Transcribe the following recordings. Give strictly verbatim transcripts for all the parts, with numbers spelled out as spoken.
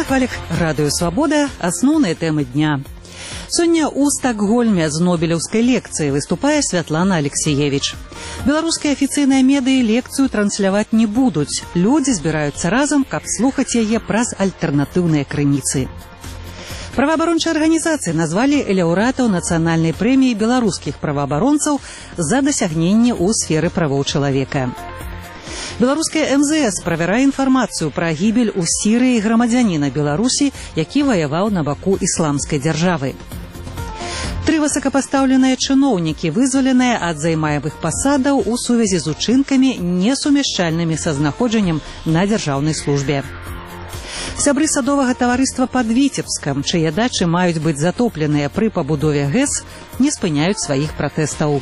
Слухахвалік Радыё Свабода, асноўныя тэмы дня. Сёння ў Стакгольме з нобелеўскай лекцыяй выступае Святлана Алексеевич. Беларускія афіцыйныя медыі лекцыю трансляваць не будуць. Людзі збіраюцца разам, каб слухаць яе праз альтэрнатыўныя крыніцы. Праваабарончыя арганізацыі назвалі лаўрэатаў нацыянальнай прэміі беларускіх праваабаронцаў за дасягненні ў сферы правоў чалавека. Беларуская эм зэ эс правярае інфармацыю пра гібель у Сірыі грамадзяніна Беларусі, які ваяваў на баку ісламскай дзяржавы. Тры высокапастаўленыя чыноўнікі вызваленыя ад займаемых пасадаў у сувязі з учынкамі, несумяшчальнымі са знаходжаннем на дзяржаўнай службе. Сябры садовага таварыства пад Віцебскам, чые дачы маюць быць затопленыя пры пабудове ГЭС, не спыняюць сваіх пратэстаў.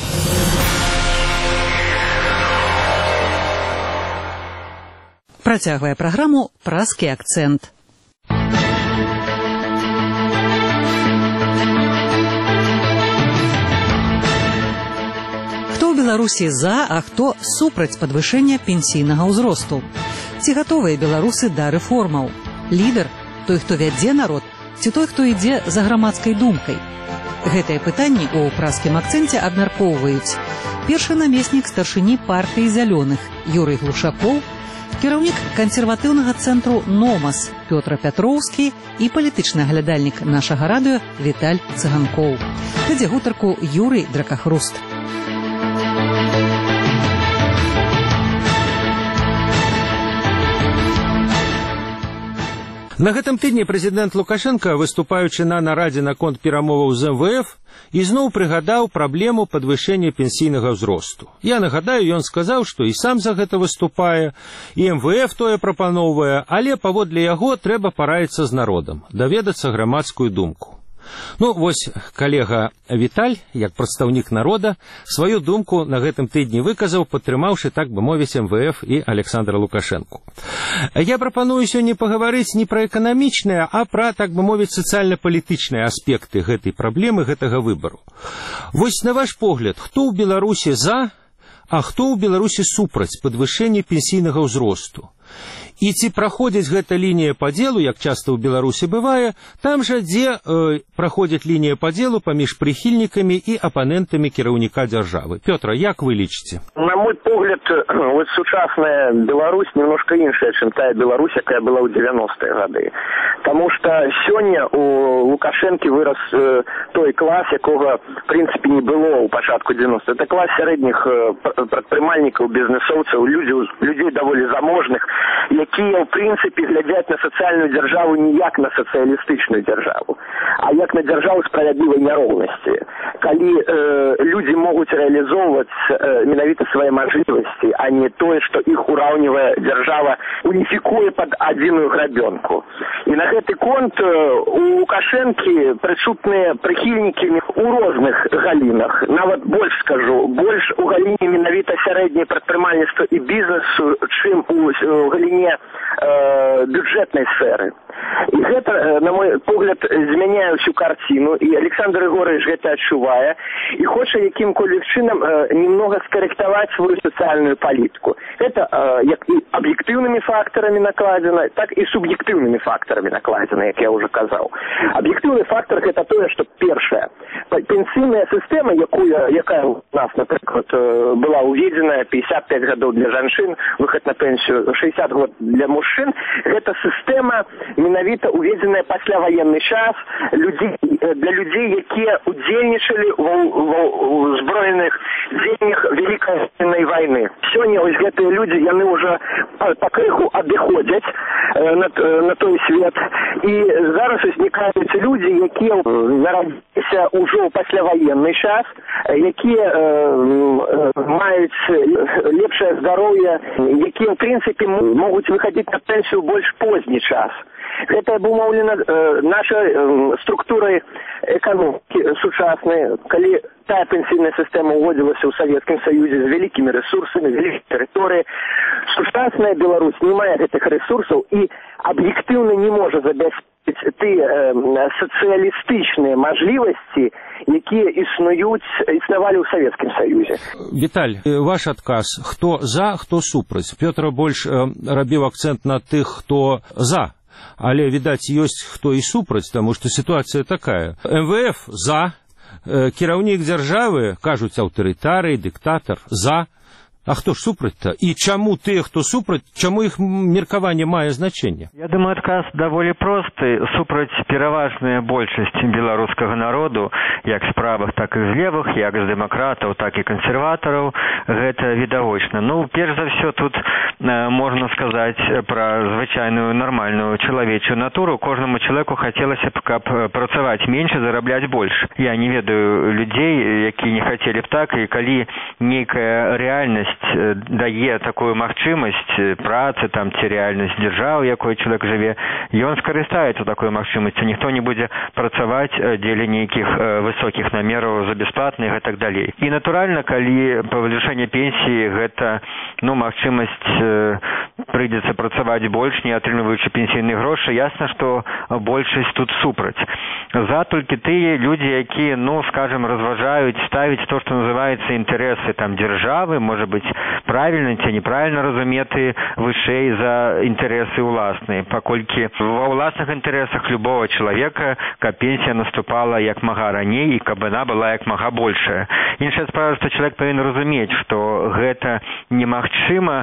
Працягвае праграму «Праскі акцэнт». Хто ў Беларусі за, а хто супраць падвышэння пенсійнага ўзросту? Ці гатовыя беларусы да рэформаў? Лідар – той, хто вядзе народ, ці той, хто ідзе за грамадскай думкай? Гэтыя пытанні ў праскім акцэнце абмяркоўваюць першы намеснік старшыні партыі зялёных Юрый Глушакоў, кіраўнік кансерватыўнага цэнтру «Номас» Пётр Пятроўскі і палітычны аглядальнік нашага радыё Віталь Цыганкоў. Вядзе гутарку Юрый Дракахруст. На гэтым тыдні прэзідэнт Лукашенко, выступаючы на нарадзе наконт перамоваў з эм вэ эф, ізноў прыгадаў праблему падвышэння пенсійнага ўзросту. Я нагадаю, ён сказаў, што і сам за гэта выступае, і эм вэ эф тое прапаноўвае, але паводле яго трэба параіцца з народам, даведацца грамадскую думку. Ну, вось калега Віталь, як прадстаўнік народа, сваю думку на гэтым тыдні выказаў, падтрымаўшы, так бы мовіць, эм вэ эф і Александра Лукашэнку. Я прапаную сёння пагаварыць не пра эканамічныя, а пра, так бы мовіць, сацыяльна-палітычныя аспекты гэтай праблемы, гэтага выбару. Вось на ваш погляд, хто ў Беларусі за, а хто ў Беларусі супраць падвышэння пенсійнага ўзросту? І ці праходзіць гэта лінія падзелу, як часта ў Беларусі бывае, там жа, дзе э, праходзіць лінія падзелу паміж прыхільнікамі і апанентамі кіраўніка дзяржавы. Пётра, як вы лічыце? На мой погляд, вот сучасная Беларусь немножко іншая, чым тая Беларусь, якая была ў девяностые гады. Таму што сёння у Лукашэнкі вырас э, той клас, якога, в прынцыпе, не было ў пачатку девяностых. Это клас сярэдніх э, прадпрымальнікаў, бізнесоўцаў, людзей, людзей даволі заможных, якія, в прынцыпе, глядзяць на сацыяльную дзяржаву не як на сацыялістычную дзяржаву, а як на дзяржаву справядлівай няроўнасці. Калі э, людзі могуць рэалізоўваць э, менавіта свае мажлівасці, а не тое, што іх ураўнівае дзяржава, уніфікуе пад адзіную грабёнку. І на гэты конт э, у Лукашэнкі прысутныя прыхільнікі у розных галінах. Нават больш скажу, больш у галіне менавіта сярэдняе прадпрымальніцтва і бізнесу, чым у галіне э, бюджэтнай сферы. І гэта, э, на мой погляд, змяняе ўсю карціну, і Александр Егорович гэта адчувае, і хоча якім-колек чынам э, немного скарэктаваць сваю сацыяльную палітыку. Гэта э, як і аб'ектыўнымі фактарамі накладзена, так і суб'ектыўнымі фактарамі накладзена, як я ўжо казаў. Аб'ектыўны фактар гэта тое, што першае, пенсійная сістэма, якую, якая у нас, напрыклад, была уведзена пятьдесят пять гадоў для жанчын, выхад на пенсію шестьдесят год для мужчын, гэта сістэма менавіта уведзеная пасля ваенны час людзей, для людзей, якія удзельнічалі ў збройных дзеяннях Великай Отечественной войны. Сёння вось гэтыя людзі, яны ўжо пакрыху адыходзяць на, на той свет, і зараз узнікаюць людзі, якія нарадзіліся ўжо ў пасляваенны час, якія э, маюць лепшае здароўе, якія, в прынцыпе, могуць выхадзіць на пенсію больш позні час. Гэта абумоўлена э, нашай э, структурай эканомікі сучаснай, калі тая пенсійная сістэма ўводзілася ў Савецкім Саюзе з вялікімі рэсурсамі, вялікай тэрыторыі. Сучасная Беларусь не мае гэтых рэсурсаў і аб'ектыўна не можа забяспечыць тыя э, сацыялістычныя мажлівасці, якія існуюць, існавалі ў Савецкім Саюзе. Віталь, ваш адказ, хто за, хто супраць? Пётр больш э, рабіў акцэнт на тых, хто за. але, відаць, ёсць хто і супраць, таму што сітуацыя такая. эм вэ эф за, кіраўнік дзяржавы, кажуць, аўтарытарый, дыктатар, за. А хто ж супраць-то? І чаму тыя, хто супраць, чаму іх меркаванне мае значэнне? Я думаю, адказ даволі просты. Супраць пераважная большасць беларускага народу, як з правых, так і з левых, як з дэмакратаў, так і кансерватараў, гэта відавочна. Ну, перш за ўсё, тут э, можна сказаць пра звычайную нармальную чалавечую натуру. Кожнаму чалавеку хацелася б, каб працаваць менш і зарабляць больш. Я не ведаю людзей, якія не хацелі б так, і калі нейкая рэальнасць дае такую магчымасць працы там ці рэальнасць дзяржавы, якой чалавек жыве, ён скарыстаецца такой магчымасцю. Ніхто не будзе працаваць дзеля нейкіх высокіх намераў за бясплатна і гэтак далей. І натуральна, калі павышэнне пенсіі гэта ну магчымасць прыйдзецца працаваць больш, не атрымліваючы пенсійныя грошы, ясна, што большасць тут супраць. За толькі тыя людзі, якія, ну, скажем, разважаюць ставіць то, што называецца інтарэсы там дзяржавы, можа быць правільна ці неправільна разуметы вышэй за інтарэсы ўласныя, паколькі ва ўласных інтарэсах любого чалавека, каб пенсія наступала як мага раней і каб яна была як мага большая. Іншая справа, што чалавек павінен разумець, што гэта немагчыма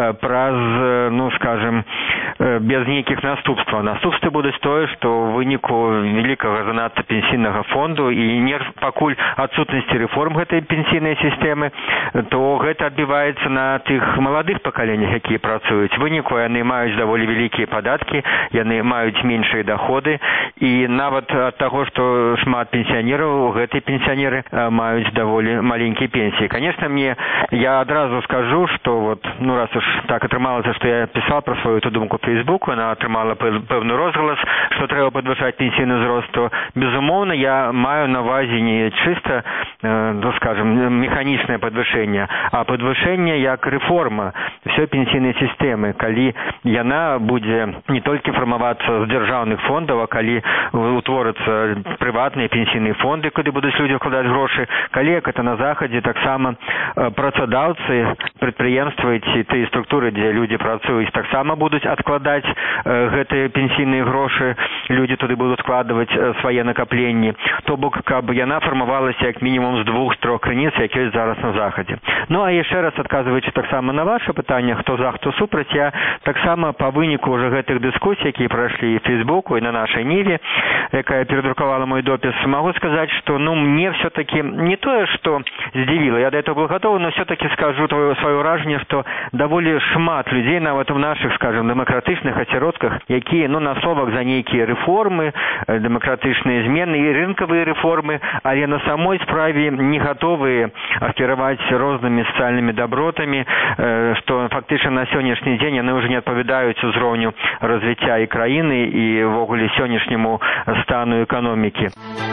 праз, ну, скажем, без нейкіх наступстваў. Наступствы будуць тое, што ў выніку вялікага занадта пенсійнага фонду і не пакуль адсутнасці рэформ гэтай пенсійнай сістэмы, то гэта адбіваецца на тых маладых пакаленнях, якія працуюць. Выніку яны маюць даволі вялікія падаткі, яны маюць меншыя даходы, і нават ад таго, што шмат пенсіянераў, гэтыя пенсіянеры маюць даволі маленькія пенсіі. Конечно, мне я адразу скажу, што вот, ну раз уж так атрымалася, што я пісаў пра сваю эту думку ў Фейсбуку, она атрымала пэўны розгалас, што трэба падвышаць пенсійны ўзрост, то безумоўна я маю на ўвазе не чыста, ну скажем, механічнае падвышэнне, а падвышэнне як рэформа ўсёй пенсійнай сістэмы, калі яна будзе не толькі фармавацца з дзяржаўных фондаў, а калі утворацца прыватныя пенсійныя фонды, куды будуць людзі вкладаць грошы, калі як это на захадзе, таксама працадаўцы, прадпрыемствы ці тыя структуры, дзе людзі працуюць, таксама будуць адкладаць гэтыя пенсійныя грошы, людзі туды будуць складваць свае накапленні, то бок, каб яна фармавалася як мінімум з двух-трох крыніц, як ёсць зараз на захадзе. Ну, а яшчэ раз адказваючы таксама на ваше пытанне, хто за, хто супраць, я таксама па выніку ўжо гэтых дыскусій, якія прайшлі і в Фейсбуку, і на нашай Ніве, якая перадрукавала мой допіс, магу сказаць, што, ну, мне все-таки не тое, што здзівіла, я да этого был готов, но все-таки скажу твое свое ўражанне, што даволі шмат людзей, нават у наших, скажем, дэмакратычных асяродках, якія, ну, на словах за нейкія рэформы, дэмакратычныя змены і рынкавыя рэформы, але на самой справе не гатовыя акіраваць рознымі сацыяльнымі дабротамі, што фактычна на сённяшні дзень яны ўжо не адпавядаюць узроўню развіцця і краіны і ўвогуле сённяшняму стану эканомікі.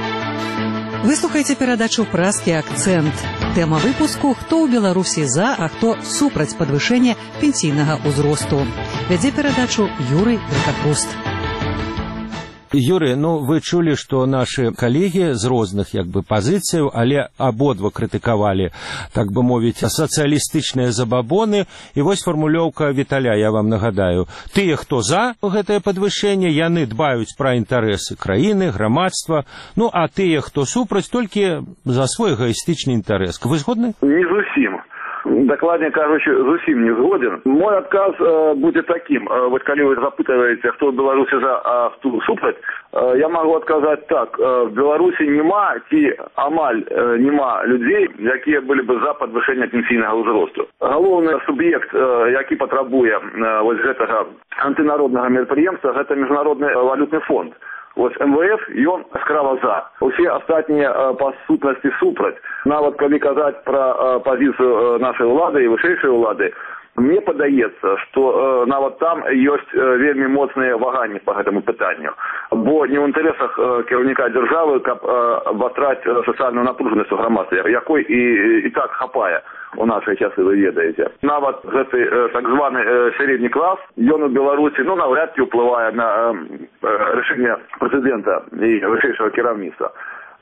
Выслухайце перадачу «Празкі акцэнт». Тэма выпуску «Хто ў Беларусі за, а хто супраць падвышэння пенсійнага ўзросту». Вядзе перадачу Юрый Дракапруст. Юрий, ну вы чулі, што нашы калегі з розных як бы пазіцыяў, але абодва крытыкавалі, так бы мовіць, сацыялістычныя забабоны. І вось фармулёўка Віталя, я вам нагадаю. Тыя, хто за гэтае падвышэнне, яны дбаюць пра інтарэсы краіны, грамадства, ну а тыя, хто супраць, толькі за свой эгоістычны інтарэс. Вы згодны? Не зусім. Докладнее, короче, зусім не згоден. Мой отказ э, будет таким. Э, вот когда вы запытываете, кто в Беларуси за, а кто супраць, э, я могу отказать так. Э, в Беларуси нема, ті амаль э, нема людей, якія были бы за подвышение пенсійного узросту. Головний суб'єкт, э, який потребує э, вот гэтага антынароднага мерапрыемства, гэта Міжнародны валютны фонд. Вот эм вэ эф, ён скрава за. Усе астатнія э, па сутнасці супраць. Нават калі казаць пра э, пазіцыю э, нашай улады і вышэйшай улады, мне падаецца, што э, нават там ёсць э, вельмі моцныя ваганні па гэтаму пытанню. Бо не ў інтарэсах э, кіраўніка дзяржавы, каб э, абватраць э, сацыяльную напружанасць у грамадстве, якой і, і, і так хапае у нашыя часы, вы ведаеце. Нават гэты э, так званы э, сярэдні клас, ён у Беларусі, ну, наўряд ці ўплывае на э, э, рашэнне прэзідэнта і вышэйшага кіраўніцтва.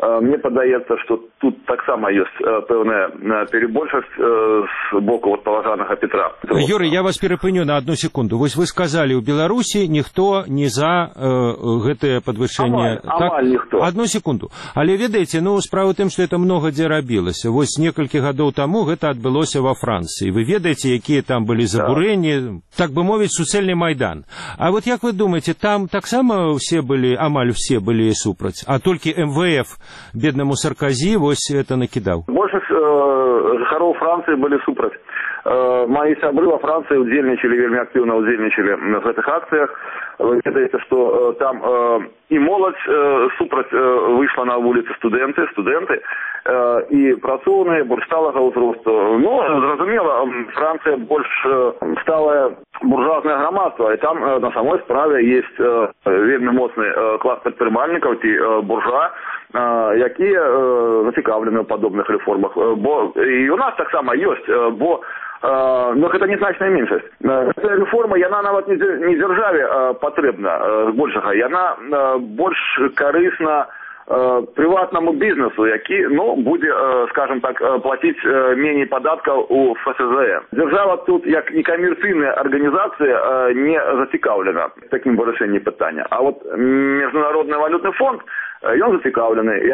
Мне падаецца, што тут таксама ёсць пэўная перебольшасць з боку вот паважанага Петра. Юрый, я вас перапыню на одну секунду. Вось вы сказалі, у Беларусі ніхто не за э, гэтае падвышэнне. Амаль, так? амаль ніхто. Одну секунду. Але ведаеце, ну, справа ў тым, што это много дзе рабілася. Вось некалькі гадоў таму гэта адбылося ва Францыі. Вы ведаеце, якія там былі забурэнні, так, так бы мовіць, суцэльны майдан. А вот як вы думаеце, там таксама ўсе былі, амаль усе былі супраць, а толькі эм вэ эф беднаму Саркозі вось это накідаў? Большасць э, жыхароў Францыі былі супраць. Э, мои сябры во Франции удзельничали, вельмі активно удзельничали в этих акциях. Вы ведаете, что э, там э, и молодь э, супраць э, вышла на улицы студенты, студенты э, и працоўныя больш сталага ўзросту. Ну, зразумела, Франция больш э, стала буржуазное грамадство, и там э, на самой справе есть э, вельмі моцны э, класс прадпрымальнікаў ці э, буржуа, э, якія э, зацікаўлены ў падобных рэформах. Э, бо і у нас таксама ёсць, э, бо Uh, но гэта незначная меншасць. Uh, Эта рэформа, яна нават не, не дзяржаве uh, патрэбна uh, большага. Яна uh, больш карысна uh, прыватнаму бізнесу, які, ну, будзе, uh, скажем так, uh, плаціць uh, меней падаткаў у эф эс зэ э. Дзяржава тут, як некамерцыйная арганізацыя, uh, не зацікаўлена такім вырашэнні пытання. А вот Міжнародны валютны фонд, uh, ён зацікаўлены. І,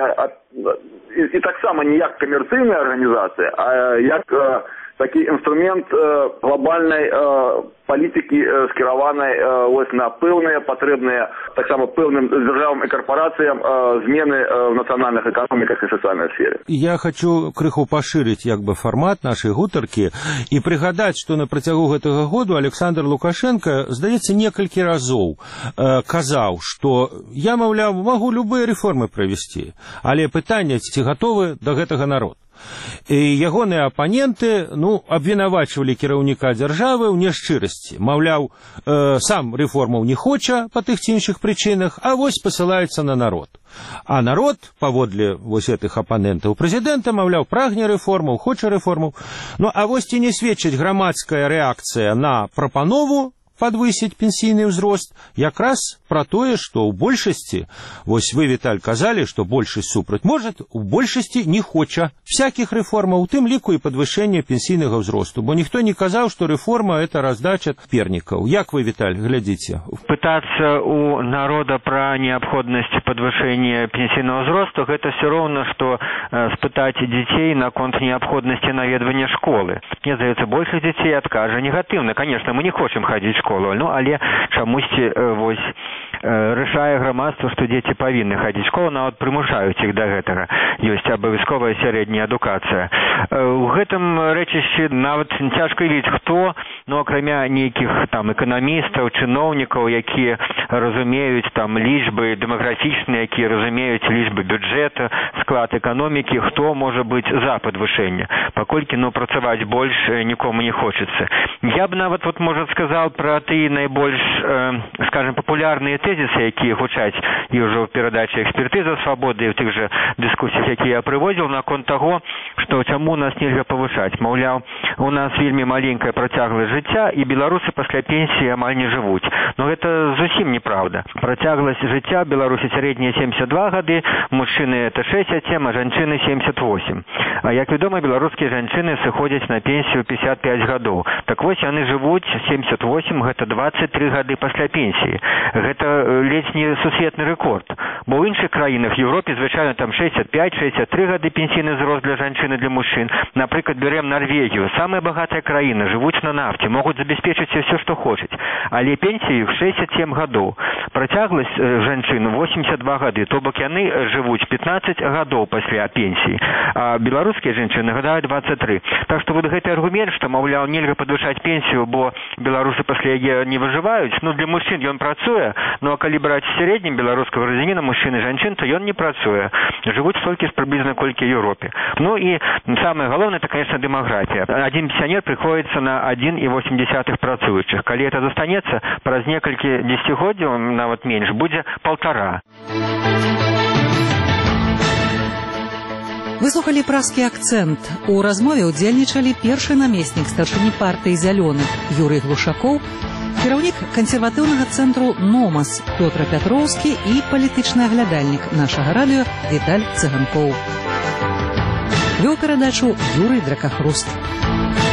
і, і таксама не як камерцыйная арганізацыя, а як uh, такі інструмент э, глобальнай э, палітыкі э, скіраванай э, ось на пэўныя патрэбныя таксама пэўным дзяржавам і карпорацыям э, змены э, в нацыянальных эканоміках і сацыяльнай сфере. Я хочу крыху пашырыць як бы фармат нашай гутаркі і прыгадаць, што на працягу гэтага году Александр Лукашенко, здаецца, некалькі разоў э, казаў, што я, маўляў, магу любыя рэформы правесці, але пытанне, ці гатовы да гэтага народ. І ягоныя апаненты, ну, абвінавачвалі кіраўніка дзяржавы ў няшчырасці. Маўляў, э, сам рэформаў не хоча па тых ці іншых прычынах, а вось пасылаецца на народ. А народ, паводле вось гэтых апанентаў прэзідэнта, маўляў, прагне рэформаў, хоча рэформаў. Ну, а вось ці не сведчыць грамадская рэакцыя на прапанову подвысить пенсійны ўзрост якраз пра тое, што ў большасці, вось вы, Віталь, казалі, што большасць супраць, может, у большасці не хоча всякіх рэформаў, у тым ліку і падвышэння пенсійнага ўзросту, бо ніхто не казаў, што рэформа — это раздача пернікаў. Як вы, Віталь, глядзіце? Пытацца у народа пра неабходнасць падвышэння пенсійнага ўзросту — гэта все роўна, што э, спытаць дзяцей наконт неабходнасці наведвання школы. Мне здаецца, большасць дзяцей адкажа негатыўна. Конечно, мы не хочам хадзіць школу, ну, але чамусьці э, вось э, рашае грамадства, што дзеці павінны хадзіць школу, нават прымушаюць іх да гэтага. Ёсць абавязковая сярэдняя адукацыя. Э, у гэтым рэчышчы нават цяжка ведаць, хто, ну, акрамя нейкіх там эканамістаў, чыноўнікаў, якія разумеюць там лічбы дэмаграфічныя, якія разумеюць лічбы бюджэта, склад эканомікі, хто можа быць за падвышэнне. Паколькі, ну, працаваць больш нікому не хочацца. Я б нават, вот, можа, сказаў пра тыя найбольш, э, скажем, папулярныя тэзісы, якія гучаць і ўжо ў перадачы «Экспертыза свабоды» і ў тых жа дыскусіях, якія я прыводзіў, наконт таго, што чаму нас нельга павышаць. Маўляў, у нас вельмі маленькая працягласць жыцця, і беларусы пасля пенсіі амаль не жывуць. Но гэта зусім неправда. Працягласць жыцця ў Беларусі сярэдняя семьдесят два гады, мужчыны это шестьдесят семь, а жанчыны семьдесят восемь. А як вядома, беларускія жанчыны сыходзяць на пенсію пятьдесят пять гадоў. Так вось яны жывуць семьдесят восемь, гэта двадцать три гады пасля пенсіі. Гэта ледзь не сусветны рэкорд. Бо ў іншых краінах, в Европе, звычайна там шестьдесят пять — шестьдесят три гады пенсійны ўзрост для жанчын і для мужчын. Напрыклад, берем Норвегію, самая багатая краіна, жывуць на нафце, могуць забяспечыць все, што хочуць. Але пенсію іх шестьдесят семь гадоў. Працягласць э, жанчын восемьдесят два гады, то бок яны жывуць пятнадцать гадоў пасля пенсіі. А беларускія жанчыны гадаюць двадцать три. Так што вот гэты аргумент, што, маўляў, нельга падвышаць пенсію, бо беларусы пасля яе не выжываюць, ну, для мужчын ён працуе, ну, а калі браць в сярэднім беларускага грамадзяніна, мужчын і жанчын, то ён не працуе. Жывуць столькі ж прыблізна, колькі ў Еўропе. Ну, і самае галоўнае — это, конечно, дэмаграфія. Адзін пенсіянер прыходзіцца на один и восемь десятых працуючых. Калі это застанецца, праз некалькі дзесяцігоддзяў, нават менш, будзе полтора. Выслухалі празкі акцэнт. У размове ўдзельнічалі першы намеснік старшыні партыі «Зялёных» Юрый Глушакоў, Кіраўнік кансерватыўнага цэнтру «Номас» Пётр Пятроўскі і палітычны аглядальнік нашага радыё Віталь Цыганкоў. Вёў перадачу Юрый Дракахруст.